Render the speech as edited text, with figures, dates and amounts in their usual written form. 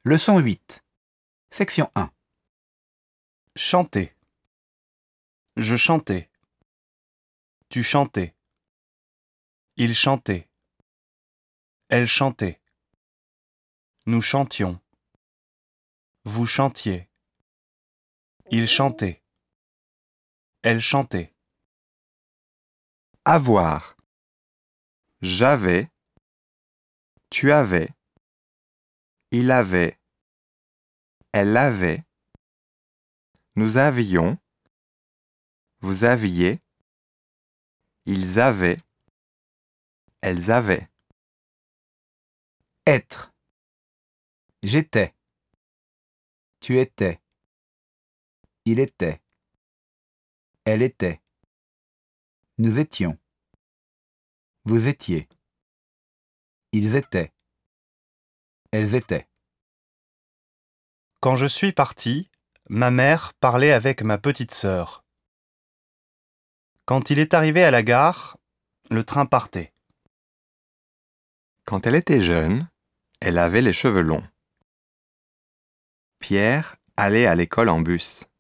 Leçon 8. Section 1. Chanter. Je chantais. Tu chantais. Il chantait. Elle chantait. Nous chantions. Vous chantiez. Il chantait. Elle chantait. Avoir. J'avais. Tu avais. Il avait. Elle avait. Nous avions. Vous aviez. Ils avaient. Elles avaient. Être. J'étais. Tu étais. Il était. Elle était. Nous étions. Vous étiez. Ils étaient. Elles étaient. Quand je suis parti, ma mère parlait avec ma petite sœur. Quand il est arrivé à la gare, le train partait. Quand elle était jeune, elle avait les cheveux longs. Pierre allait à l'école en bus.